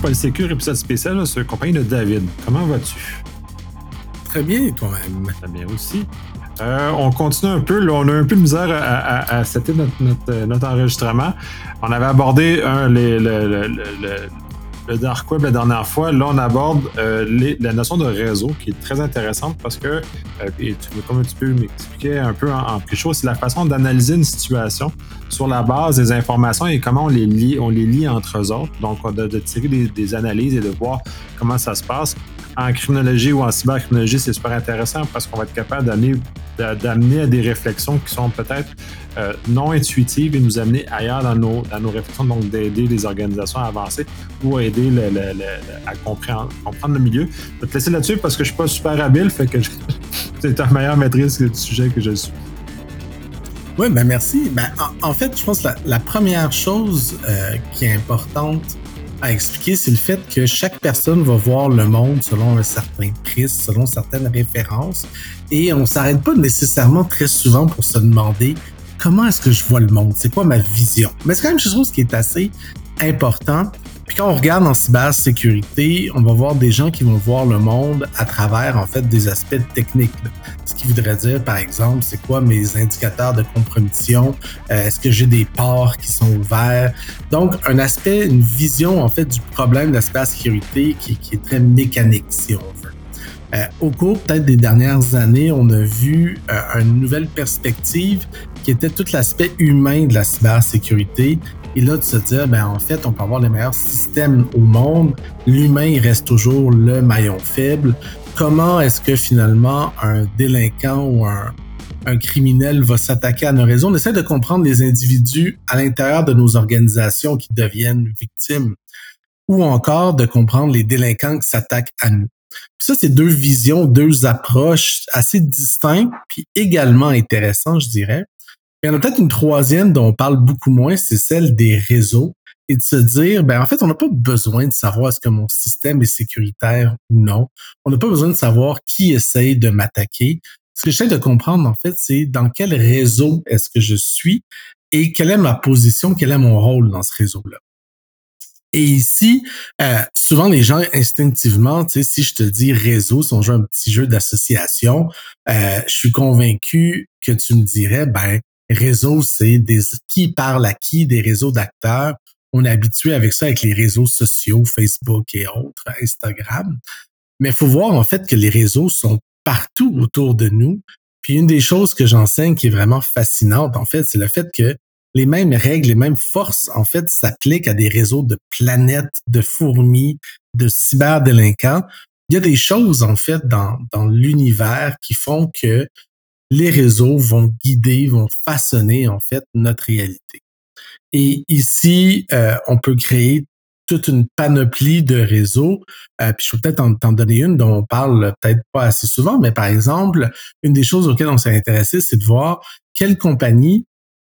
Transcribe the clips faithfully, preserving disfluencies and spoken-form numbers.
Polysécure, épisode spécial là, sur la compagnie de David. Comment vas-tu? Très bien, toi-même. Très bien aussi. Euh, on continue un peu. Là, on a un peu de misère à, à, à setter notre, notre, notre enregistrement. On avait abordé un, les, le, le, le, le Dark Web la dernière fois. Là, on aborde euh, les, la notion de réseau qui est très intéressante parce que, euh, et tu, comme tu peux m'expliquer un peu en, en quelque chose, c'est la façon d'analyser une situation sur la base des informations et comment on les lie, on les lie entre eux autres. Donc, de, de tirer des, des analyses et de voir comment ça se passe. En criminologie ou en cybercriminologie, c'est super intéressant parce qu'on va être capable d'amener, d'amener à des réflexions qui sont peut-être euh, non intuitives et nous amener ailleurs dans nos, dans nos réflexions, donc d'aider les organisations à avancer ou à aider le, le, le, à comprendre, comprendre le milieu. Je vais te laisser là-dessus parce que je ne suis pas super habile, fait que c'est ta meilleure maîtrise du sujet que je suis. Oui, ben merci. Ben, en, en fait, je pense que la, la première chose euh, qui est importante à expliquer, c'est le fait que chaque personne va voir le monde selon un certain prisme, selon certaines références, et on s'arrête pas nécessairement très souvent pour se demander comment est-ce que je vois le monde, c'est quoi ma vision. Mais c'est quand même quelque chose qui est assez important. Puis quand on regarde en cybersécurité, on va voir des gens qui vont voir le monde à travers en fait des aspects techniques. Là. Ce qui voudrait dire, par exemple, c'est quoi mes indicateurs de compromission? Euh, est-ce que j'ai des ports qui sont ouverts? Donc, un aspect, une vision en fait du problème de la cybersécurité qui, qui est très mécanique, si on veut. Euh, au cours peut-être des dernières années, on a vu euh, une nouvelle perspective qui était tout l'aspect humain de la cybersécurité. Et là, de se dire, ben en fait, on peut avoir les meilleurs systèmes au monde, l'humain il reste toujours le maillon faible. Comment est-ce que finalement un délinquant ou un, un criminel va s'attaquer à nos réseaux? On essaie de comprendre les individus à l'intérieur de nos organisations qui deviennent victimes ou encore de comprendre les délinquants qui s'attaquent à nous. Puis ça, c'est deux visions, deux approches assez distinctes puis également intéressantes, je dirais. Il y en a peut-être une troisième dont on parle beaucoup moins, c'est celle des réseaux et de se dire, ben en fait, on n'a pas besoin de savoir est-ce que mon système est sécuritaire ou non. On n'a pas besoin de savoir qui essaye de m'attaquer. Ce que j'essaie de comprendre, en fait, c'est dans quel réseau est-ce que je suis et quelle est ma position, quel est mon rôle dans ce réseau-là. Et ici, euh, souvent les gens instinctivement, tu sais, si je te dis réseau, si on joue un petit jeu d'association, euh, je suis convaincu que tu me dirais, ben réseau, c'est des qui parle à qui, des réseaux d'acteurs. On est habitué avec ça avec les réseaux sociaux, Facebook et autres, Instagram. Mais il faut voir en fait que les réseaux sont partout autour de nous. Puis une des choses que j'enseigne qui est vraiment fascinante, en fait, c'est le fait que les mêmes règles, les mêmes forces, en fait, s'appliquent à des réseaux de planètes, de fourmis, de cyberdélinquants. Il y a des choses, en fait, dans, dans l'univers qui font que les réseaux vont guider, vont façonner, en fait, notre réalité. Et ici, euh, on peut créer toute une panoplie de réseaux. Euh, puis je peux peut-être en, t'en donner une dont on parle peut-être pas assez souvent, mais par exemple, une des choses auxquelles on s'est intéressé, c'est de voir quelle compagnie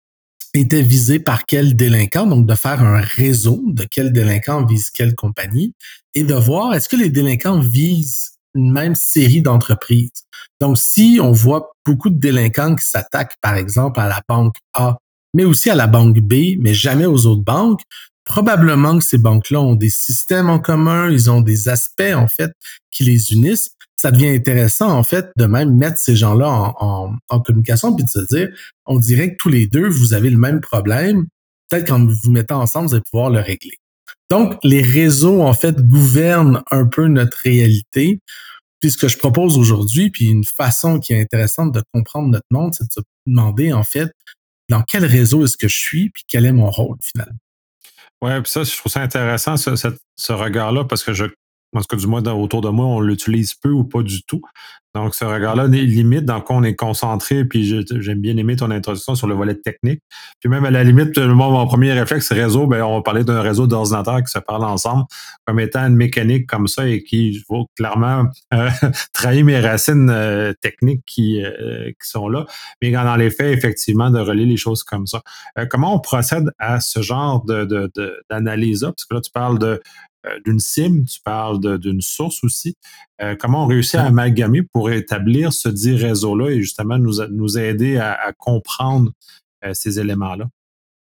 était visé par quel délinquant, donc de faire un réseau de quel délinquant vise quelle compagnie et de voir est-ce que les délinquants visent une même série d'entreprises. Donc, si on voit beaucoup de délinquants qui s'attaquent, par exemple, à la banque A, mais aussi à la banque B, mais jamais aux autres banques, probablement que ces banques-là ont des systèmes en commun, ils ont des aspects, en fait, qui les unissent. Ça devient intéressant, en fait, de même mettre ces gens-là en, en, en communication puis de se dire, on dirait que tous les deux, vous avez le même problème. Peut-être qu'en vous mettant ensemble, vous allez pouvoir le régler. Donc, les réseaux, en fait, gouvernent un peu notre réalité. Puis ce que je propose aujourd'hui, puis une façon qui est intéressante de comprendre notre monde, c'est de se demander, en fait, dans quel réseau est-ce que je suis, puis quel est mon rôle, finalement. Oui, puis ça, je trouve ça intéressant, ce, ce, ce regard-là, parce que je, en tout cas, du moins, dans, autour de moi, on l'utilise peu ou pas du tout. Donc, ce regard-là, limite, dans quoi on est concentré, puis je, j'aime bien aimer ton introduction sur le volet technique. Puis même, à la limite, moi, mon premier réflexe, réseau, ben, on va parler d'un réseau d'ordinateurs qui se parlent ensemble comme étant une mécanique comme ça et qui va clairement euh, trahir mes racines euh, techniques qui, euh, qui sont là. Mais dans les faits, effectivement, de relier les choses comme ça. Euh, comment on procède à ce genre de, de, de, d'analyse-là? Parce que là, tu parles de d'une cible, tu parles de, d'une source aussi. Euh, comment on réussit à amalgamer pour établir ce dit réseau-là et justement nous, nous aider à, à comprendre euh, ces éléments-là?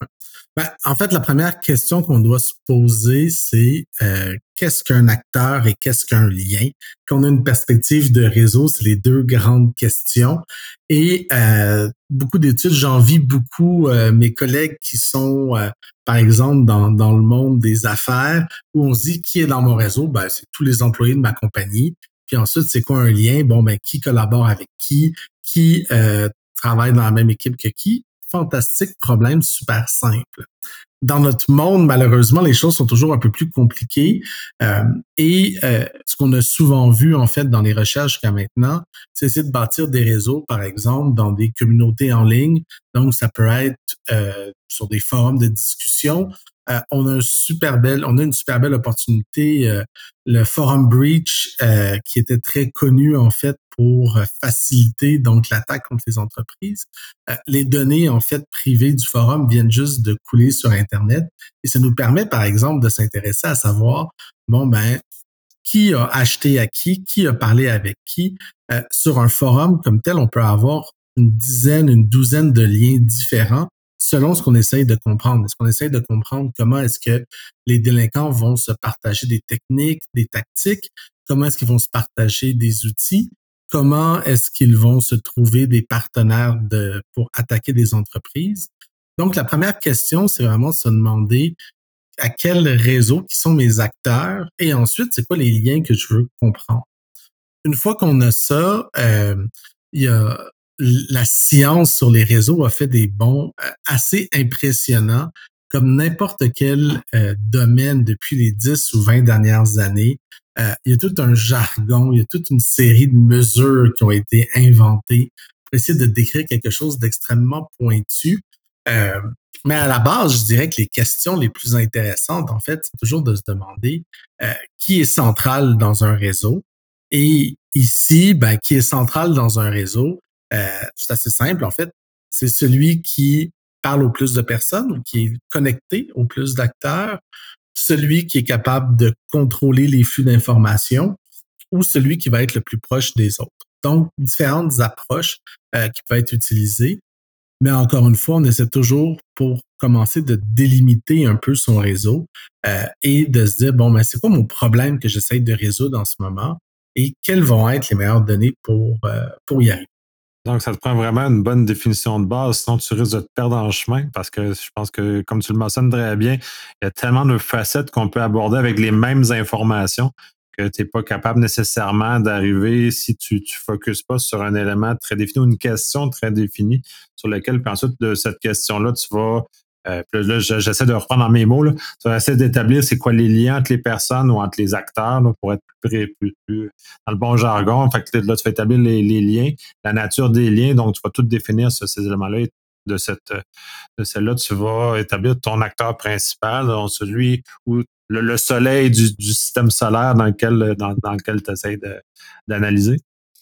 Ben, en fait, la première question qu'on doit se poser, c'est euh, qu'est-ce qu'un acteur et qu'est-ce qu'un lien? Qu'on a une perspective de réseau, c'est les deux grandes questions. Et euh, beaucoup d'études, j'envie beaucoup euh, mes collègues qui sont, euh, par exemple, dans, dans le monde des affaires, où on se dit qui est dans mon réseau? Ben, c'est tous les employés de ma compagnie. Puis ensuite, c'est quoi un lien? Bon, ben, qui collabore avec qui? Qui euh, travaille dans la même équipe que qui? Fantastique problème super simple. Dans notre monde, malheureusement, les choses sont toujours un peu plus compliquées. Euh, et euh, ce qu'on a souvent vu, en fait, dans les recherches jusqu'à maintenant, c'est essayer de bâtir des réseaux, par exemple, dans des communautés en ligne. Donc, ça peut être euh, sur des forums de discussion. Euh, on a un super belle, on a une super belle opportunité. Euh, le Forum Breach, euh, qui était très connu, en fait, pour faciliter donc l'attaque contre les entreprises. Euh, les données, en fait, privées du forum viennent juste de couler sur Internet et ça nous permet, par exemple, de s'intéresser à savoir, bon, ben, qui a acheté à qui, qui a parlé avec qui. Euh, sur un forum comme tel, on peut avoir une dizaine, une douzaine de liens différents selon ce qu'on essaye de comprendre. Est-ce qu'on essaye de comprendre comment est-ce que les délinquants vont se partager des techniques, des tactiques, comment est-ce qu'ils vont se partager des outils, comment est-ce qu'ils vont se trouver des partenaires de, pour attaquer des entreprises. Donc, la première question, c'est vraiment de se demander à quel réseau, qui sont mes acteurs, et ensuite, c'est quoi les liens que je veux comprendre. Une fois qu'on a ça, euh, il y a la science sur les réseaux a fait des bonds euh, assez impressionnants, comme n'importe quel euh, domaine depuis les dix ou vingt dernières années. Euh, il y a tout un jargon, il y a toute une série de mesures qui ont été inventées pour essayer de décrire quelque chose d'extrêmement pointu. Euh, mais à la base, je dirais que les questions les plus intéressantes, en fait, c'est toujours de se demander euh, qui est central dans un réseau. Et ici, ben, qui est central dans un réseau, euh, c'est assez simple, en fait. C'est celui qui parle au plus de personnes ou qui est connecté au plus d'acteurs, celui qui est capable de contrôler les flux d'informations ou celui qui va être le plus proche des autres. Donc, différentes approches euh, qui peuvent être utilisées. Mais encore une fois, on essaie toujours pour commencer de délimiter un peu son réseau euh, et de se dire, bon, ben, c'est quoi mon problème que j'essaye de résoudre en ce moment et quelles vont être les meilleures données pour, euh, pour y arriver. Donc, ça te prend vraiment une bonne définition de base, sinon tu risques de te perdre en chemin parce que je pense que, comme tu le mentionnes très bien, il y a tellement de facettes qu'on peut aborder avec les mêmes informations que tu n'es pas capable nécessairement d'arriver si tu ne focuses pas sur un élément très défini ou une question très définie sur laquelle, puis ensuite, de cette question-là, tu vas Euh, puis là, j'essaie de reprendre dans mes mots. Là. Tu vas essayer d'établir c'est quoi les liens entre les personnes ou entre les acteurs là, pour être plus, plus, plus dans le bon jargon. Fait que là, tu vas établir les, les liens, la nature des liens. Donc, tu vas tout définir sur ces éléments-là. De, cette, de celle-là, tu vas établir ton acteur principal, donc celui où le, le soleil du, du système solaire dans lequel, dans, dans lequel tu essaies de, d'analyser.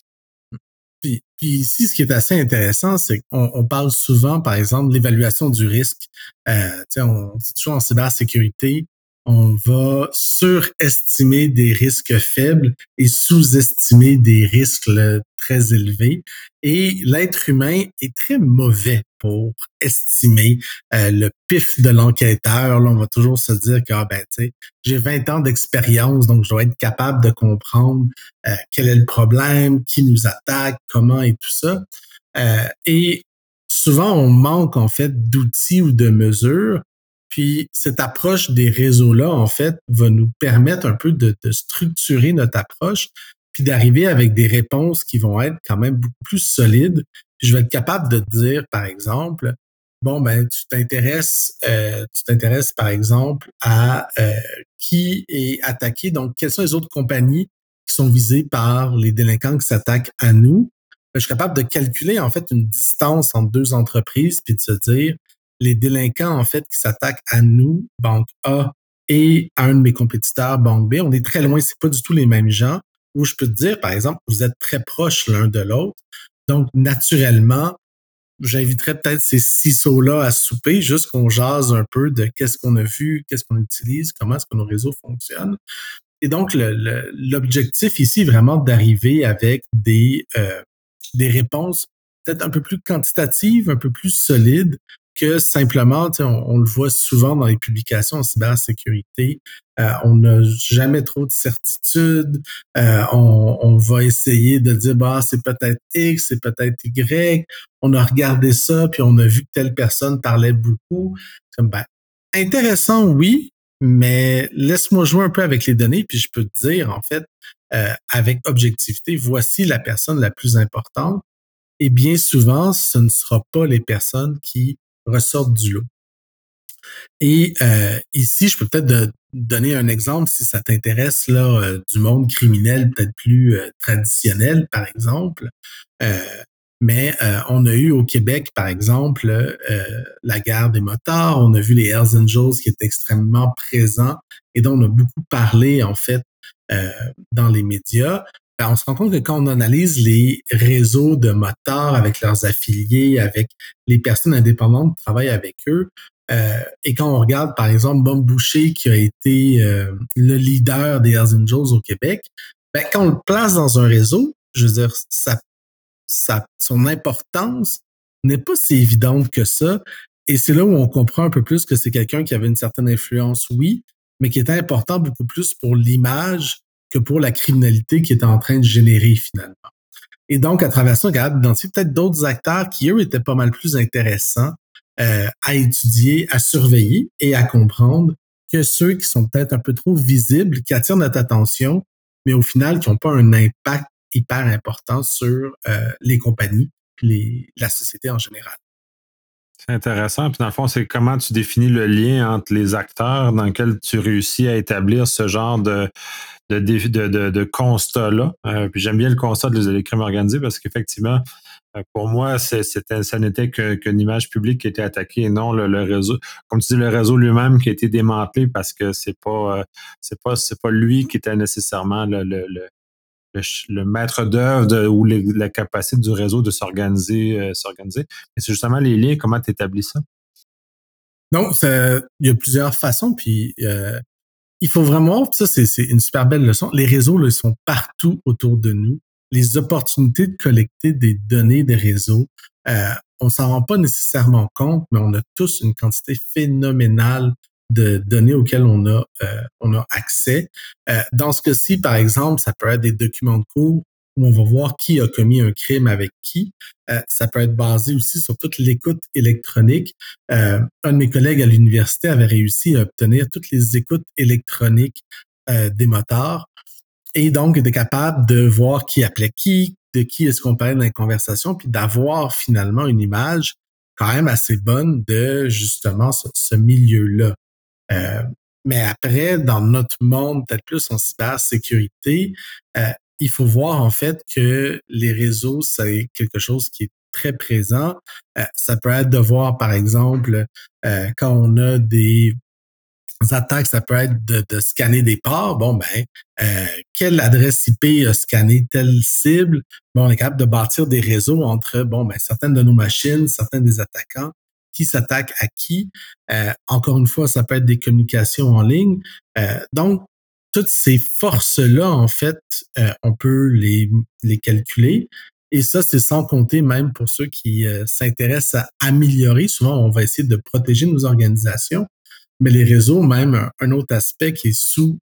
Puis, puis ici, ce qui est assez intéressant, c'est qu'on on parle souvent, par exemple, de l'évaluation du risque. Euh, on dit toujours en cybersécurité, on va surestimer des risques faibles et sous-estimer des risques là, très élevés. Et l'être humain est très mauvais pour estimer euh, le pif de l'enquêteur. Là, on va toujours se dire que ah, ben, j'ai vingt ans d'expérience, donc je dois être capable de comprendre euh, quel est le problème, qui nous attaque, comment et tout ça. Euh, et souvent, on manque en fait d'outils ou de mesures. Puis cette approche des réseaux-là, en fait, va nous permettre un peu de, de structurer notre approche, puis d'arriver avec des réponses qui vont être quand même beaucoup plus solides. Puis je vais être capable de dire, par exemple, bon, ben, tu t'intéresses, euh, tu t'intéresses, par exemple, à euh, qui est attaqué. Donc, quelles sont les autres compagnies qui sont visées par les délinquants qui s'attaquent à nous? Je suis capable de calculer, en fait, une distance entre deux entreprises, puis de se dire, les délinquants, en fait, qui s'attaquent à nous, banque A, et à un de mes compétiteurs, banque B, on est très loin, c'est pas du tout les mêmes gens, où je peux te dire, par exemple, vous êtes très proches l'un de l'autre. Donc, naturellement, j'inviterais peut-être ces ciseaux-là à souper, juste qu'on jase un peu de qu'est-ce qu'on a vu, qu'est-ce qu'on utilise, comment est-ce que nos réseaux fonctionnent. Et donc, le, le, l'objectif ici est vraiment d'arriver avec des, euh, des réponses peut-être un peu plus quantitatives, un peu plus solides, que simplement, on, on le voit souvent dans les publications en cybersécurité, euh, on n'a jamais trop de certitude, euh, on, on va essayer de dire, bah, c'est peut-être X, c'est peut-être Y, on a regardé ça, puis on a vu que telle personne parlait beaucoup. Comme, ben, intéressant, oui, mais laisse-moi jouer un peu avec les données, puis je peux te dire, en fait, euh, avec objectivité, voici la personne la plus importante. Et bien souvent, ce ne sera pas les personnes qui ressortent du lot. Et euh, ici, je peux peut-être de, donner un exemple si ça t'intéresse là euh, du monde criminel peut-être plus euh, traditionnel, par exemple. Euh, mais euh, on a eu au Québec, par exemple, euh, la guerre des motards. On a vu les Hells Angels qui étaient extrêmement présents et dont on a beaucoup parlé, en fait, euh, dans les médias. Ben, on se rend compte que quand on analyse les réseaux de motards avec leurs affiliés, avec les personnes indépendantes qui travaillent avec eux, euh, et quand on regarde, par exemple, Bob Boucher, qui a été euh, le leader des Hells Angels au Québec, ben, quand on le place dans un réseau, je veux dire, ça Sa, son importance n'est pas si évidente que ça. Et c'est là où on comprend un peu plus que c'est quelqu'un qui avait une certaine influence, oui, mais qui était important beaucoup plus pour l'image que pour la criminalité qu'il était en train de générer finalement. Et donc, à travers ça, on est capable d'identifier peut-être d'autres acteurs qui, eux, étaient pas mal plus intéressants euh, à étudier, à surveiller et à comprendre que ceux qui sont peut-être un peu trop visibles, qui attirent notre attention, mais au final, qui n'ont pas un impact hyper important sur euh, les compagnies et les, la société en général. C'est intéressant. Puis dans le fond, c'est comment tu définis le lien entre les acteurs dans lequel tu réussis à établir ce genre de, de, de, de, de constat-là. Euh, puis j'aime bien le constat de les crimes organisés parce qu'effectivement, euh, pour moi, c'est, c'était, ça n'était que, qu'une image publique qui était attaquée et non le, le réseau. Comme tu dis, le réseau lui-même qui a été démantelé parce que c'est pas, euh, c'est pas, c'est pas lui qui était nécessairement le, le, le Le, le maître d'œuvre de, ou les, la capacité du réseau de s'organiser, euh, s'organiser. Mais c'est justement les liens, comment tu établis ça? Non, ça, il y a plusieurs façons, puis euh, il faut vraiment, ça c'est, c'est une super belle leçon, les réseaux là, ils sont partout autour de nous. Les opportunités de collecter des données des réseaux, euh, on s'en rend pas nécessairement compte, mais on a tous une quantité phénoménale de données auxquelles on a, euh, on a accès. Euh, dans ce cas-ci, par exemple, ça peut être des documents de cours où on va voir qui a commis un crime avec qui. Euh, ça peut être basé aussi sur toute l'écoute électronique. Euh, un de mes collègues à l'université avait réussi à obtenir toutes les écoutes électroniques euh, des motards et donc était capable de voir qui appelait qui, de qui est-ce qu'on parlait dans les conversations, puis d'avoir finalement une image quand même assez bonne de justement ce, ce milieu-là. Euh, mais après, dans notre monde, peut-être plus en cybersécurité, euh, il faut voir en fait que les réseaux, c'est quelque chose qui est très présent. Euh, ça peut être de voir, par exemple, euh, quand on a des attaques, ça peut être de, de scanner des ports. Bon, ben, euh, quelle adresse I P a scanné telle cible? Bon, on est capable de bâtir des réseaux entre, bon, ben, certaines de nos machines, certains des attaquants, qui s'attaquent à qui. Euh, encore une fois, ça peut être des communications en ligne. Euh, donc, toutes ces forces-là, en fait, euh, on peut les, les calculer. Et ça, c'est sans compter même pour ceux qui euh, s'intéressent à améliorer. Souvent, on va essayer de protéger nos organisations. Mais les réseaux, même un, un autre aspect qui est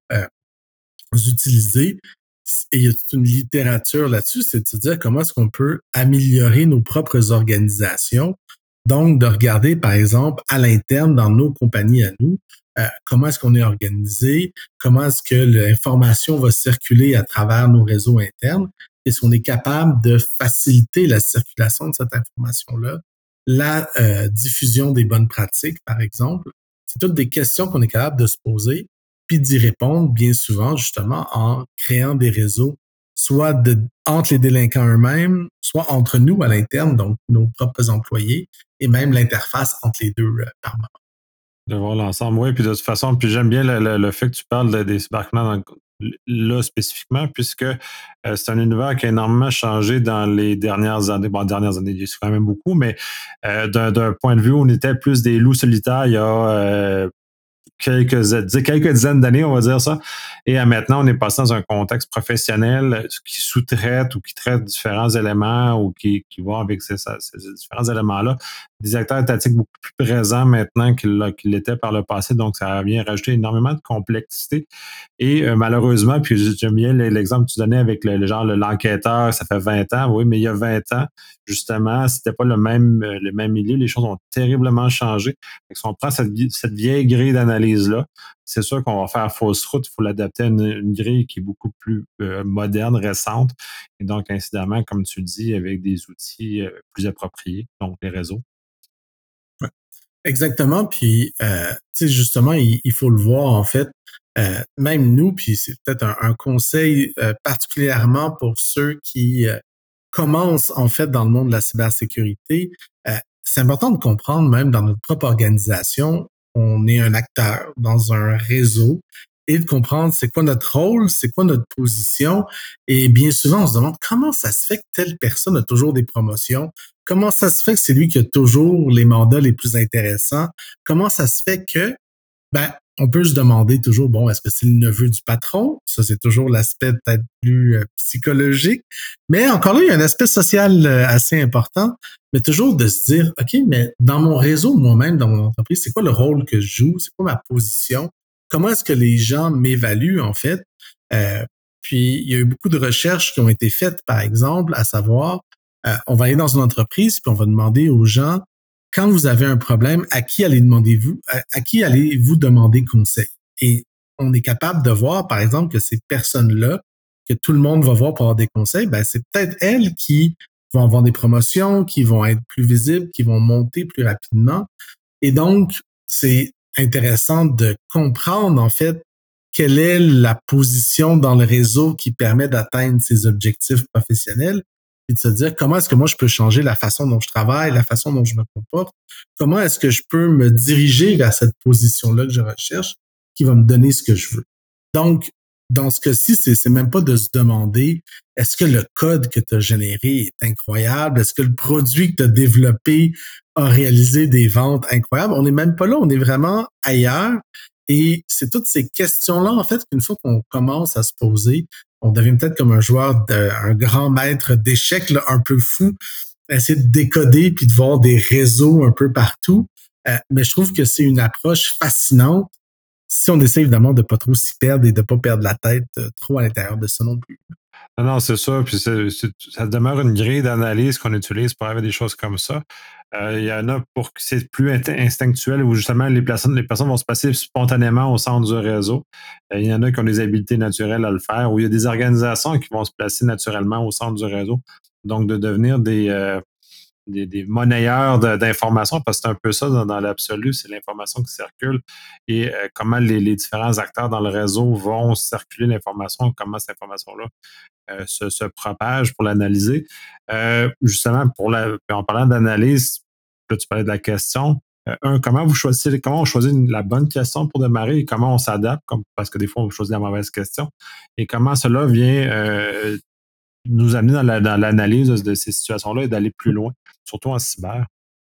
sous-utilisé, euh, et il y a toute une littérature là-dessus, c'est de se dire comment est-ce qu'on peut améliorer nos propres organisations. Donc, de regarder, par exemple, à l'interne, dans nos compagnies à nous, euh, comment est-ce qu'on est organisé, comment est-ce que l'information va circuler à travers nos réseaux internes, est-ce qu'on est capable de faciliter la circulation de cette information-là, la euh, diffusion des bonnes pratiques, par exemple. C'est toutes des questions qu'on est capable de se poser, puis d'y répondre bien souvent, justement, en créant des réseaux, soit de, entre les délinquants eux-mêmes, soit entre nous à l'interne, donc nos propres employés, et même l'interface entre les deux euh, par moment. De voir l'ensemble, oui. Puis de toute façon, puis j'aime bien le, le, le fait que tu parles de, des cybercriminels là spécifiquement, puisque euh, c'est un univers qui a énormément changé dans les dernières années. Bon, dernières années, c'est quand même beaucoup, mais euh, d'un, d'un point de vue où on était plus des loups solitaires il y a euh, quelques, quelques dizaines d'années, on va dire ça. Et à maintenant, on est passé dans un contexte professionnel qui sous-traite ou qui traite différents éléments ou qui, qui va avec ces, ces différents éléments-là des acteurs étatiques beaucoup plus présents maintenant qu'il qu'il l'était par le passé. Donc, ça vient rajouter énormément de complexité. Et euh, malheureusement, puis j'aime bien l'exemple que tu donnais avec le, le genre le- l'enquêteur, ça fait vingt ans. Oui, mais il y a vingt ans, justement, c'était pas le même, euh, le même milieu. Les choses ont terriblement changé. Fait que si on prend cette, vie- cette vieille grille d'analyse-là, c'est sûr qu'on va faire fausse route. Il faut l'adapter à une, une grille qui est beaucoup plus euh, moderne, récente. Et donc, incidemment, comme tu dis, avec des outils euh, plus appropriés, donc les réseaux. Exactement, puis euh, tu sais justement, il, il faut le voir en fait, euh, même nous, puis c'est peut-être un, un conseil euh, particulièrement pour ceux qui euh, commencent en fait dans le monde de la cybersécurité. Euh, c'est important de comprendre, même dans notre propre organisation, on est un acteur dans un réseau et de comprendre c'est quoi notre rôle, c'est quoi notre position. Et bien souvent, on se demande comment ça se fait que telle personne a toujours des promotions. Comment ça se fait que c'est lui qui a toujours les mandats les plus intéressants? Comment ça se fait que, ben, on peut se demander toujours, bon, est-ce que c'est le neveu du patron? Ça, c'est toujours l'aspect peut-être plus euh, psychologique. Mais encore là, il y a un aspect social euh, assez important, mais toujours de se dire, OK, mais dans mon réseau, moi-même, dans mon entreprise, c'est quoi le rôle que je joue? C'est quoi ma position? Comment est-ce que les gens m'évaluent, en fait? Euh, puis, il y a eu beaucoup de recherches qui ont été faites, par exemple, à savoir, euh, on va aller dans une entreprise, puis on va demander aux gens, quand vous avez un problème, à qui allez demandez-vous, à, à qui allez-vous demander conseil? Et on est capable de voir, par exemple, que ces personnes-là, que tout le monde va voir pour avoir des conseils, ben, c'est peut-être elles qui vont avoir des promotions, qui vont être plus visibles, qui vont monter plus rapidement. Et donc, c'est intéressant de comprendre, en fait, quelle est la position dans le réseau qui permet d'atteindre ces objectifs professionnels et de se dire comment est-ce que moi je peux changer la façon dont je travaille, la façon dont je me comporte, comment est-ce que je peux me diriger vers cette position-là que je recherche qui va me donner ce que je veux. Donc, dans ce cas-ci, c'est, c'est même pas de se demander est-ce que le code que tu as généré est incroyable, est-ce que le produit que tu as développé a réalisé des ventes incroyables. On n'est même pas là, on est vraiment ailleurs. Et c'est toutes ces questions-là, en fait, qu'une fois qu'on commence à se poser, on devient peut-être comme un joueur, de, un grand maître d'échecs, là, un peu fou, essayer de décoder puis de voir des réseaux un peu partout. Euh, mais je trouve que c'est une approche fascinante si on essaie évidemment de pas trop s'y perdre et de pas perdre la tête euh, trop à l'intérieur de ça non plus. Non, non, c'est ça. Puis c'est- c'est- ça demeure une grille d'analyse qu'on utilise pour avoir des choses comme ça. Euh, Il y en a pour que c'est plus int- instinctuel où justement les personnes, les personnes vont se passer spontanément au centre du réseau. Euh, il y en a qui ont des habiletés naturelles à le faire, ou il y a des organisations qui vont se placer naturellement au centre du réseau. Donc, de devenir des, euh, des, des monnayeurs de- d'informations, parce que c'est un peu ça dans, dans l'absolu, c'est l'information qui circule et euh, comment les, les différents acteurs dans le réseau vont circuler l'information, comment cette information-là euh, se, se propage pour l'analyser. Euh, justement, pour la, en parlant d'analyse, là, tu parlais de la question. Euh, un, comment vous choisissez, comment on choisit une- la bonne question pour démarrer et comment on s'adapte, comme, parce que des fois, on choisit la mauvaise question. Et comment cela vient euh, nous amener dans, la, dans l'analyse de, de ces situations-là et d'aller plus loin, surtout en cyber.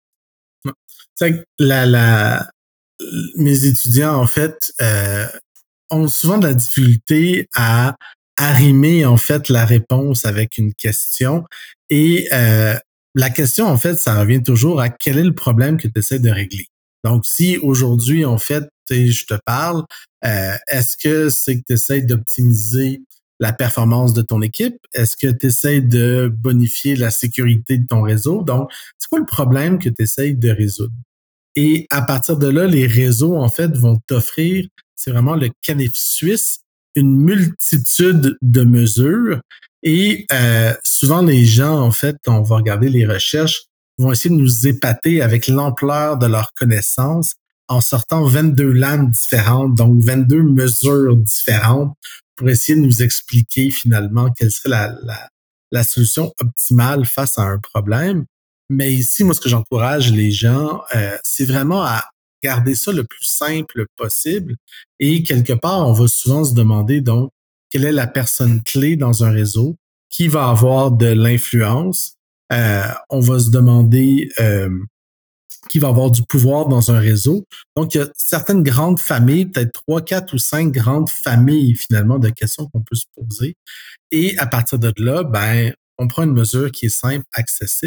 C'est que la, la, mes étudiants, en fait, euh, ont souvent de la difficulté à arrimer en fait la réponse avec une question. Et euh, la question, en fait, ça revient toujours à quel est le problème que tu essaies de régler. Donc, si aujourd'hui, en fait, je te parle, euh, est-ce que c'est que tu essaies d'optimiser la performance de ton équipe? Est-ce que tu essaies de bonifier la sécurité de ton réseau? Donc, c'est quoi le problème que tu essaies de résoudre? Et à partir de là, les réseaux, en fait, vont t'offrir, c'est vraiment le canif suisse, une multitude de mesures. Et euh, souvent, les gens, en fait, quand on va regarder les recherches, vont essayer de nous épater avec l'ampleur de leurs connaissances en sortant vingt-deux lames différentes, donc vingt-deux mesures différentes pour essayer de nous expliquer finalement quelle serait la, la, la solution optimale face à un problème. Mais ici, moi, ce que j'encourage les gens, euh, c'est vraiment à garder ça le plus simple possible. Et quelque part, on va souvent se demander, donc, quelle est la personne clé dans un réseau qui va avoir de l'influence. Euh, on va se demander euh, qui va avoir du pouvoir dans un réseau. Donc, il y a certaines grandes familles, peut-être trois, quatre ou cinq grandes familles, finalement, de questions qu'on peut se poser. Et à partir de là, ben, on prend une mesure qui est simple, accessible.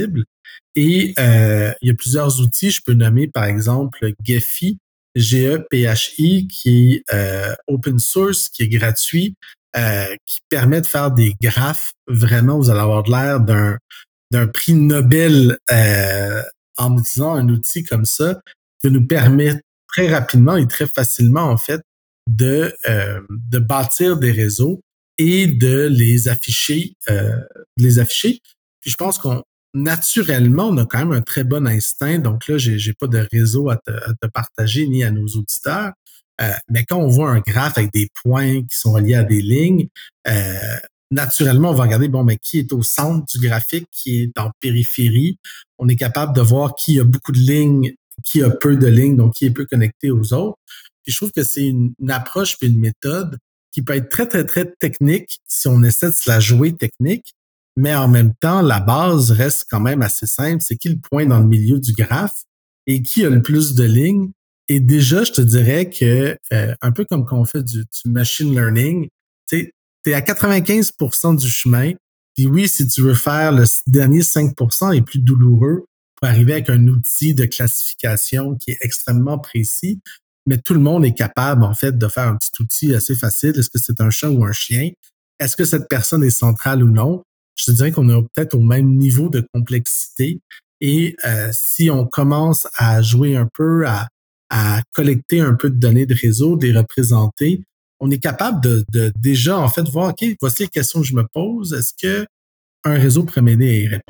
Et euh, il y a plusieurs outils. Je peux nommer par exemple Gephi, G E P H I, qui est euh, open source, qui est gratuit, euh, qui permet de faire des graphes. Vraiment, vous allez avoir de l'air d'un, d'un prix Nobel euh, en utilisant un outil comme ça, qui nous permet très rapidement et très facilement, en fait, de, euh, de bâtir des réseaux et de les afficher, euh, de les afficher. Puis je pense qu'on naturellement, on a quand même un très bon instinct. Donc là, j'ai, j'ai pas de réseau à te, à te partager ni à nos auditeurs. Euh, mais quand on voit un graphe avec des points qui sont reliés à des lignes, euh, naturellement, on va regarder, bon, mais qui est au centre du graphique, qui est en périphérie. On est capable de voir qui a beaucoup de lignes, qui a peu de lignes, donc qui est peu connecté aux autres. Puis je trouve que c'est une, une approche puis une méthode qui peut être très, très, très technique si on essaie de se la jouer technique, mais en même temps, la base reste quand même assez simple. C'est qui le point dans le milieu du graphe et qui a le plus de lignes. Et déjà, je te dirais que, euh, un peu comme quand on fait du, du machine learning, tu sais, t'es à quatre-vingt-quinze pour cent du chemin. Puis oui, si tu veux faire le dernier cinq pour cent est plus douloureux pour arriver avec un outil de classification qui est extrêmement précis. Mais tout le monde est capable, en fait, de faire un petit outil assez facile. Est-ce que c'est un chat ou un chien? Est-ce que cette personne est centrale ou non? Je te dirais qu'on est peut-être au même niveau de complexité. Et euh, si on commence à jouer un peu, à, à collecter un peu de données de réseau, de les représenter, on est capable de, de déjà, en fait, voir, OK, voici les questions que je me pose. Est-ce que un réseau pourrait m'aider à y répondre?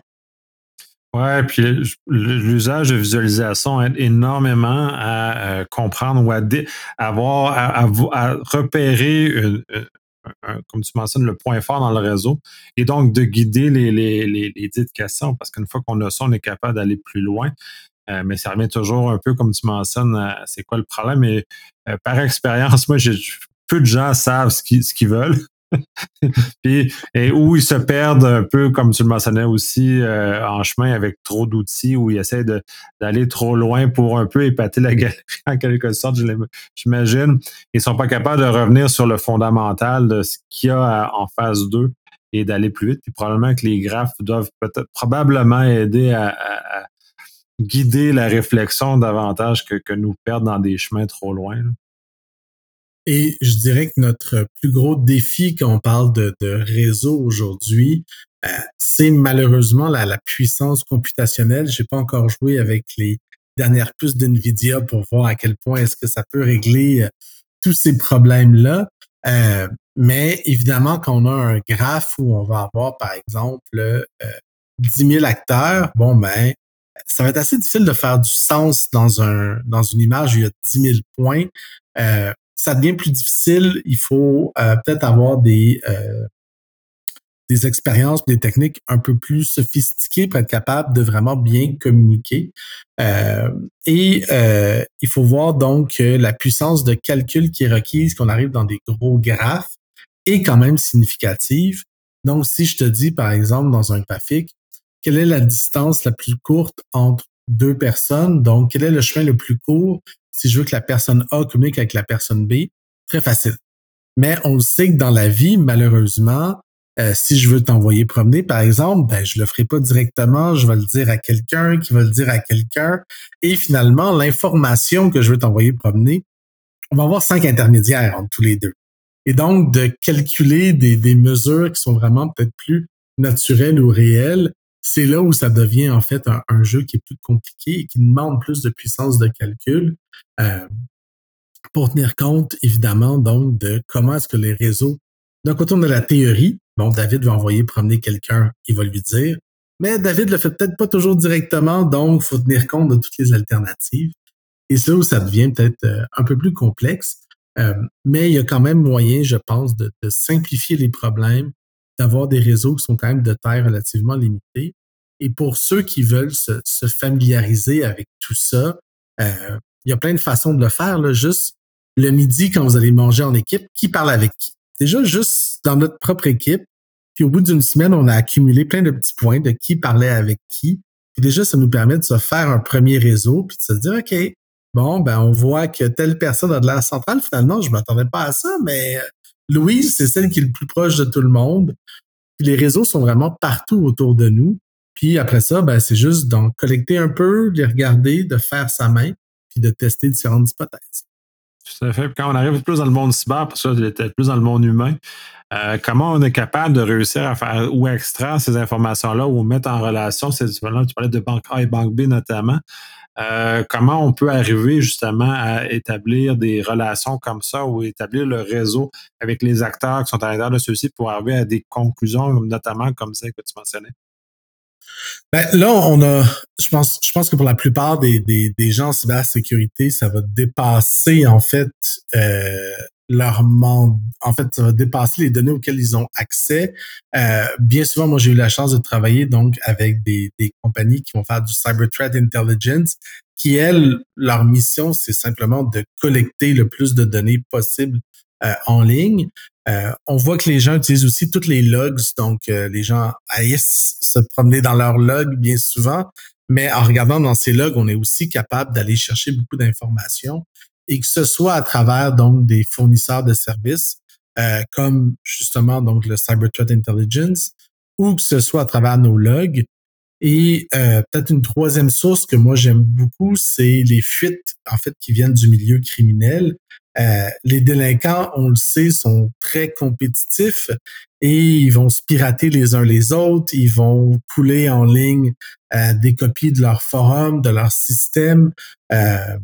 Ouais, puis l'usage de visualisation aide énormément à euh, comprendre ou à dé- avoir à, à, à repérer une, une, un, comme tu mentionnes, le point fort dans le réseau et donc de guider les, les, les, les dites questions parce qu'une fois qu'on a ça, on est capable d'aller plus loin. Euh, mais ça revient toujours un peu comme tu mentionnes, euh, c'est quoi le problème. Et euh, par expérience, moi, j'ai peu de gens savent ce qu'ils, ce qu'ils veulent. Puis, et où ils se perdent un peu, comme tu le mentionnais aussi, euh, en chemin avec trop d'outils, où ils essaient de, d'aller trop loin pour un peu épater la galerie, en quelque sorte, j'imagine. Ils sont pas capables de revenir sur le fondamental de ce qu'il y a en phase deux et d'aller plus vite. Puis probablement que les graphes doivent peut-être probablement aider à, à, à guider la réflexion davantage que, que nous perdre dans des chemins trop loin, là. Et je dirais que notre plus gros défi quand on parle de, de réseau aujourd'hui, euh, c'est malheureusement la, la puissance computationnelle. J'ai pas encore joué avec les dernières puces d'NVIDIA pour voir à quel point est-ce que ça peut régler euh, tous ces problèmes-là. Euh, mais évidemment, quand on a un graphe où on va avoir, par exemple, euh, dix mille acteurs, bon, ben, ça va être assez difficile de faire du sens dans un dans une image où il y a dix mille points. Euh, ça devient plus difficile. Il faut euh, peut-être avoir des, euh, des expériences, des techniques un peu plus sophistiquées pour être capable de vraiment bien communiquer. Euh, et euh, il faut voir donc que la puissance de calcul qui est requise quand on arrive dans des gros graphes est quand même significative. Donc, si je te dis, par exemple, dans un graphique, quelle est la distance la plus courte entre deux personnes? Donc, quel est le chemin le plus court si je veux que la personne A communique avec la personne B? Très facile. Mais on le sait que dans la vie, malheureusement, euh, si je veux t'envoyer promener, par exemple, ben, je le ferai pas directement, je vais le dire à quelqu'un qui va le dire à quelqu'un. Et finalement, l'information que je veux t'envoyer promener, on va avoir cinq intermédiaires entre tous les deux. Et donc, de calculer des, des mesures qui sont vraiment peut-être plus naturelles ou réelles, c'est là où ça devient en fait un, un jeu qui est plus compliqué et qui demande plus de puissance de calcul euh, pour tenir compte, évidemment, donc, de comment est-ce que les réseaux... D'un côté, on a la théorie. Bon, David va envoyer promener quelqu'un, il va lui dire. Mais David le fait peut-être pas toujours directement, donc il faut tenir compte de toutes les alternatives. Et c'est là où ça devient peut-être euh, un peu plus complexe. Euh, mais il y a quand même moyen, je pense, de, de simplifier les problèmes, d'avoir des réseaux qui sont quand même de taille relativement limitée. Et pour ceux qui veulent se, se familiariser avec tout ça, euh, il y a plein de façons de le faire. Là. Juste le midi, quand vous allez manger en équipe, qui parle avec qui? Déjà, juste dans notre propre équipe. Puis au bout d'une semaine, on a accumulé plein de petits points de qui parlait avec qui. Puis déjà, ça nous permet de se faire un premier réseau, puis de se dire, OK, bon, ben on voit que telle personne a de l'air centrale. Finalement, je m'attendais pas à ça, mais Louise, c'est celle qui est le plus proche de tout le monde. Puis les réseaux sont vraiment partout autour de nous. Puis après ça, ben, c'est juste d'en collecter un peu, de les regarder, de faire sa main, puis de tester différentes hypothèses. Tout à fait. Puis quand on arrive plus dans le monde cyber, parce que ça, j'étais plus dans le monde humain, euh, comment on est capable de réussir à faire ou à extraire ces informations-là ou mettre en relation ces là tu parlais de banque A et banque B notamment. Euh, comment on peut arriver justement à établir des relations comme ça ou établir le réseau avec les acteurs qui sont à l'intérieur de ceux-ci pour arriver à des conclusions, notamment comme celle que tu mentionnais? Ben, là, on a, je pense, je pense que pour la plupart des, des, des gens en cybersécurité, ça va dépasser, en fait, euh, leur monde. En fait, ça va dépasser les données auxquelles ils ont accès. Euh, bien souvent, moi, j'ai eu la chance de travailler donc avec des, des compagnies qui vont faire du Cyber Threat Intelligence, qui, elles, leur mission, c'est simplement de collecter le plus de données possible euh, en ligne. Euh, on voit que les gens utilisent aussi toutes les logs, donc euh, les gens haïssent se promener dans leurs logs bien souvent, mais en regardant dans ces logs, on est aussi capable d'aller chercher beaucoup d'informations et que ce soit à travers donc des fournisseurs de services euh, comme justement donc le Cyber Threat Intelligence ou que ce soit à travers nos logs. Et euh, peut-être une troisième source que moi j'aime beaucoup, c'est les fuites en fait qui viennent du milieu criminel. Euh, les délinquants, on le sait, sont très compétitifs et ils vont se pirater les uns les autres. Ils vont couler en ligne euh, des copies de leur forum, de leur système. Euh,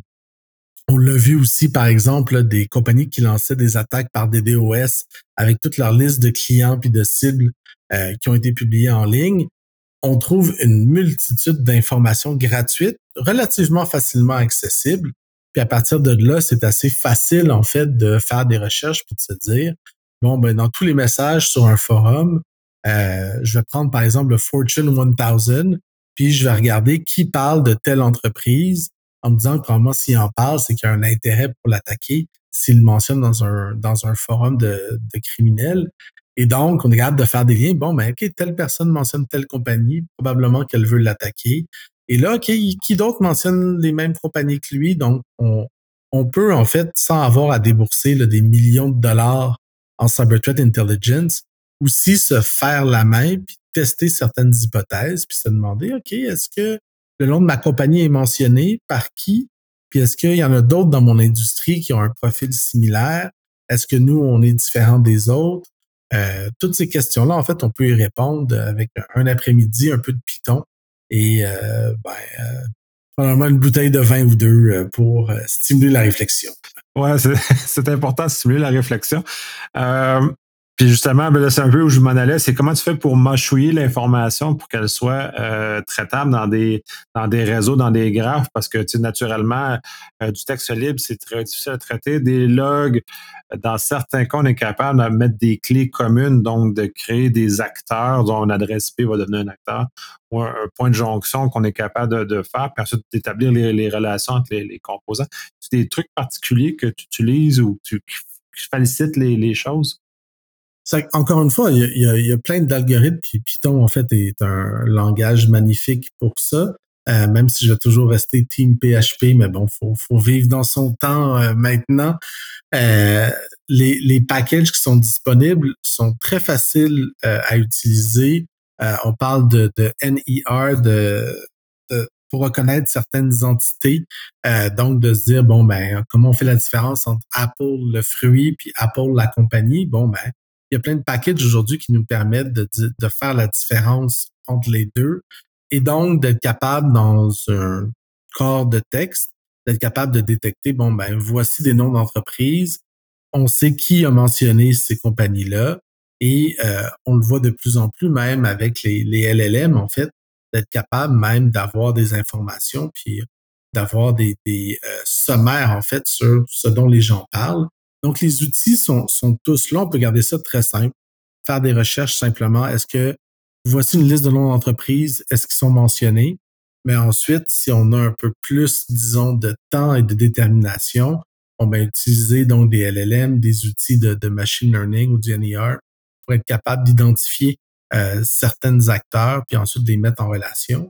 on l'a vu aussi, par exemple, là, des compagnies qui lançaient des attaques par des DDoS avec toute leur liste de clients puis de cibles euh, qui ont été publiées en ligne. On trouve une multitude d'informations gratuites, relativement facilement accessibles. Puis à partir de là, c'est assez facile, en fait, de faire des recherches puis de se dire, bon, ben, dans tous les messages sur un forum, euh, je vais prendre, par exemple, le Fortune mille, puis je vais regarder qui parle de telle entreprise en me disant que probablement s'il en parle, c'est qu'il y a un intérêt pour l'attaquer s'il le mentionne dans un, dans un forum de, de criminels. Et donc, on est capable de faire des liens. Bon, ben, OK, telle personne mentionne telle compagnie, probablement qu'elle veut l'attaquer. Et là, OK, qui d'autre mentionne les mêmes compagnies que lui? Donc, on, on peut, en fait, sans avoir à débourser là, des millions de dollars en Cyber Threat Intelligence, aussi se faire la main, puis tester certaines hypothèses, puis se demander, OK, est-ce que le nom de ma compagnie est mentionné? Par qui? Puis est-ce qu'il y en a d'autres dans mon industrie qui ont un profil similaire? Est-ce que nous, on est différents des autres? Euh, toutes ces questions-là, en fait, on peut y répondre avec un après-midi, un peu de Python et euh, ben, euh, probablement une bouteille de vin ou deux euh, pour euh, stimuler la réflexion. Ouais, c'est, c'est important de stimuler la réflexion. Euh, puis justement, ben là, c'est un peu où je m'en allais, c'est comment tu fais pour mâchouiller l'information pour qu'elle soit euh, traitable dans des dans des réseaux, dans des graphes, parce que tu sais, naturellement, euh, du texte libre, c'est très difficile à traiter. Des logs, dans certains cas, on est capable de mettre des clés communes, donc de créer des acteurs dont une adresse I P va devenir un acteur, ou un, un point de jonction qu'on est capable de, de faire, puis ensuite d'établir les, les relations entre les, les composants. C'est des trucs particuliers que tu utilises ou tu, qui facilitent les, les choses? C'est, encore une fois, il y a, il y a, il y a plein d'algorithmes, puis Python, en fait, est un langage magnifique pour ça. Euh, même si je vais toujours rester team P H P, mais bon, faut, faut vivre dans son temps euh, maintenant. Euh, les, les packages qui sont disponibles sont très faciles euh, à utiliser. Euh, on parle de, de N E R, de, de, pour reconnaître certaines entités. Euh, donc, de se dire, bon, ben, comment on fait la différence entre Apple, le fruit, puis Apple, la compagnie? Bon, ben, il y a plein de packages aujourd'hui qui nous permettent de, de faire la différence entre les deux et donc d'être capable dans un corps de texte, d'être capable de détecter, bon, ben, voici des noms d'entreprises, on sait qui a mentionné ces compagnies-là et euh, on le voit de plus en plus même avec les, les L L M, en fait, d'être capable même d'avoir des informations puis d'avoir des, des euh, sommaires, en fait, sur ce dont les gens parlent. Donc, les outils sont, sont tous là. On peut garder ça très simple. Faire des recherches simplement. Est-ce que voici une liste de noms d'entreprises? Est-ce qu'ils sont mentionnés? Mais ensuite, si on a un peu plus, disons, de temps et de détermination, on va utiliser donc des L L M, des outils de, de machine learning ou du N E R pour être capable d'identifier euh, certains acteurs puis ensuite de les mettre en relation.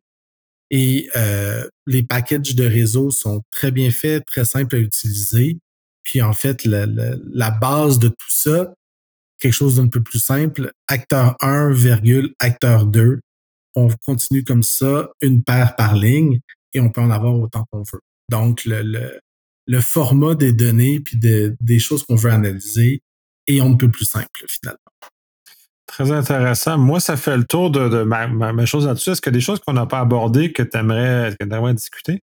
Et euh, les packages de réseau sont très bien faits, très simples à utiliser. Puis en fait, la, la, la base de tout ça, quelque chose d'un peu plus simple, acteur un, virgule, acteur deux. on continue comme ça, une paire par ligne, et on peut en avoir autant qu'on veut. Donc, le, le, le format des données puis de, des choses qu'on veut analyser est on ne peut plus simple, finalement. Très intéressant. Moi, ça fait le tour de, de ma, ma, ma chose là-dessus. Est-ce qu'il y a des choses qu'on n'a pas abordées que tu aimerais, que tu aimerais discuter?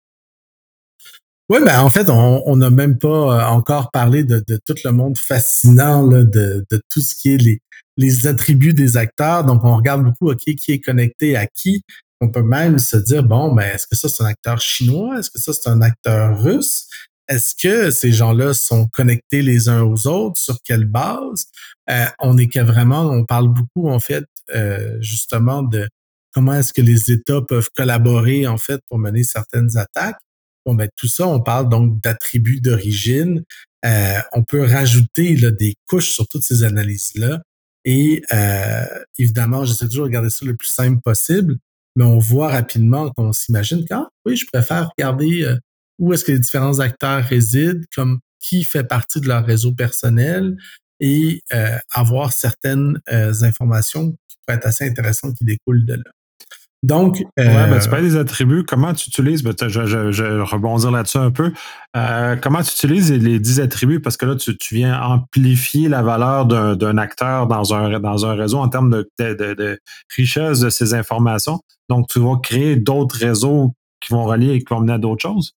Oui, ben en fait, on n'a même pas encore parlé de, de tout le monde fascinant là, de, de tout ce qui est les, les attributs des acteurs. Donc, on regarde beaucoup, OK, qui est connecté à qui. On peut même se dire, bon, ben, est-ce que ça, c'est un acteur chinois? Est-ce que ça, c'est un acteur russe? Est-ce que ces gens-là sont connectés les uns aux autres? Sur quelle base? Euh, on est que vraiment, on parle beaucoup, en fait, euh, justement, de comment est-ce que les États peuvent collaborer, en fait, pour mener certaines attaques. Bon, ben, tout ça, on parle donc d'attributs d'origine. Euh, on peut rajouter là, des couches sur toutes ces analyses-là. Et euh, évidemment, j'essaie toujours de regarder ça le plus simple possible, mais on voit rapidement qu'on s'imagine que, ah, oui, je préfère regarder euh, où est-ce que les différents acteurs résident, comme qui fait partie de leur réseau personnel et euh, avoir certaines euh, informations qui pourraient être assez intéressantes qui découlent de là. Donc, euh, ouais, ben, tu euh, parles des attributs. Comment tu utilises, ben, je, je, je vais rebondir là-dessus un peu. Euh, comment tu utilises les dix attributs? Parce que là, tu, tu viens amplifier la valeur d'un, d'un acteur dans un, dans un réseau en termes de, de, de, de richesse de ces informations. Donc, tu vas créer d'autres réseaux qui vont relier et qui vont mener à d'autres choses.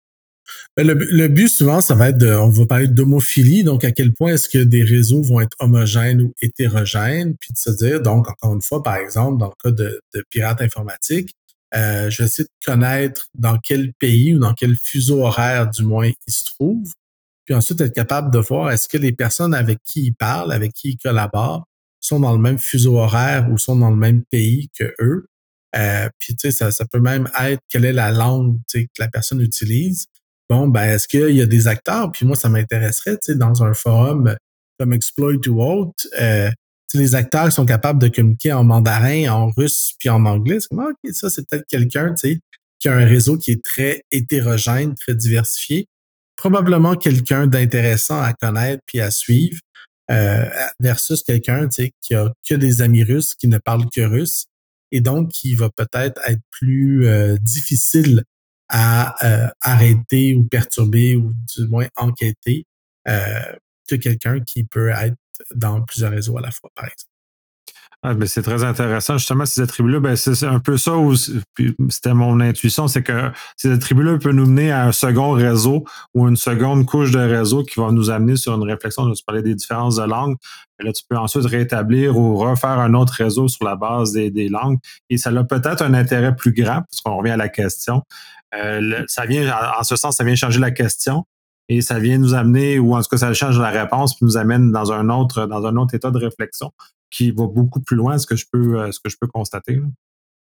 Le, le but, souvent, ça va être de, on va parler d'homophilie, donc à quel point est-ce que des réseaux vont être homogènes ou hétérogènes, puis de se dire, donc, encore une fois, par exemple, dans le cas de, de pirates informatiques, euh, je vais essayer de connaître dans quel pays ou dans quel fuseau horaire, du moins, ils se trouvent, puis ensuite être capable de voir est-ce que les personnes avec qui ils parlent, avec qui ils collaborent, sont dans le même fuseau horaire ou sont dans le même pays que eux. Euh, puis, tu sais, ça, ça peut même être quelle est la langue que la personne utilise. Bon, ben, est-ce qu'il y a des acteurs? Puis moi, ça m'intéresserait, tu sais, dans un forum comme Exploit ou autre, euh, les acteurs sont capables de communiquer en mandarin, en russe, puis en anglais. C'est comme, ah, OK, ça, c'est peut-être quelqu'un, tu sais, qui a un réseau qui est très hétérogène, très diversifié. Probablement quelqu'un d'intéressant à connaître puis à suivre, euh, versus quelqu'un, tu sais, qui a que des amis russes, qui ne parlent que russe, et donc qui va peut-être être plus euh, difficile à euh, arrêter ou perturber ou du moins enquêter euh, que quelqu'un qui peut être dans plusieurs réseaux à la fois, par exemple. Ah, ben c'est très intéressant. Justement, ces attributs-là, ben c'est un peu ça où c'était mon intuition, c'est que ces attributs-là peuvent nous mener à un second réseau ou une seconde couche de réseau qui va nous amener sur une réflexion. Là, tu parlais des différences de langues. Là, tu peux ensuite rétablir ou refaire un autre réseau sur la base des, des langues. Et ça a peut-être un intérêt plus grand, puisqu'on revient à la question. Euh, le, ça vient, en, en ce sens, ça vient changer la question. Et ça vient nous amener, ou en tout cas, ça change la réponse, puis nous amène dans un autre, dans un autre état de réflexion qui va beaucoup plus loin, ce que je peux, ce que je peux constater. Là.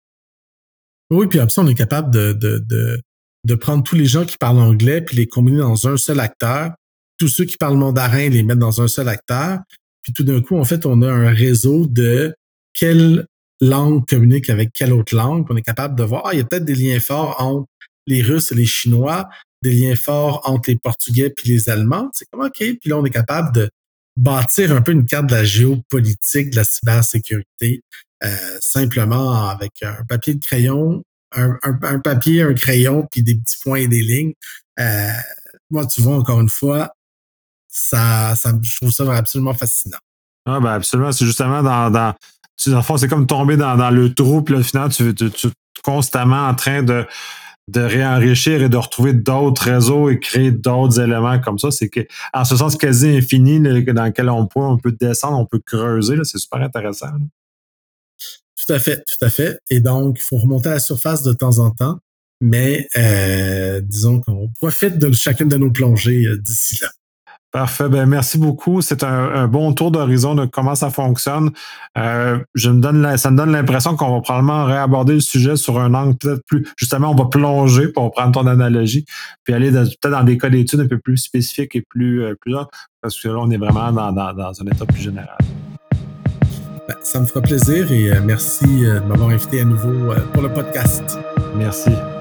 Oui, puis après ça, on est capable de, de, de, de prendre tous les gens qui parlent anglais puis les combiner dans un seul acteur. Tous ceux qui parlent mandarin, les mettre dans un seul acteur. Puis tout d'un coup, en fait, on a un réseau de quelle langue communique avec quelle autre langue. Puis on est capable de voir, ah, il y a peut-être des liens forts entre les Russes et les Chinois, des liens forts entre les Portugais puis les Allemands. C'est comme, OK. Puis là, on est capable de bâtir un peu une carte de la géopolitique, de la cybersécurité, euh, simplement avec un papier de crayon, un, un, un papier, un crayon, puis des petits points et des lignes. Euh, moi, tu vois, encore une fois, ça, ça, je trouve ça absolument fascinant. Ah, ben absolument. C'est justement dans, dans, tu, dans le fond, c'est comme tomber dans, dans le trou, puis là, au final, tu, tu, tu es constamment en train de de réenrichir et de retrouver d'autres réseaux et créer d'autres éléments comme ça. C'est que, en ce sens quasi infini, là, dans lequel on peut, on peut descendre, on peut creuser. Là, c'est super intéressant. Là. Tout à fait, tout à fait. Et donc, il faut remonter à la surface de temps en temps, mais euh, disons qu'on profite de chacune de nos plongées euh, d'ici là. Parfait. Ben, merci beaucoup. C'est un, un bon tour d'horizon de comment ça fonctionne. Euh, je me donne la, ça me donne l'impression qu'on va probablement réaborder le sujet sur un angle peut-être plus, justement, on va plonger pour prendre ton analogie, puis aller dans, peut-être dans des cas d'études un peu plus spécifiques et plus, euh, plus là, parce que là, on est vraiment dans, dans, dans un état plus général. Ben, ça me fera plaisir et euh, merci euh, de m'avoir invité à nouveau euh, pour le podcast. Merci.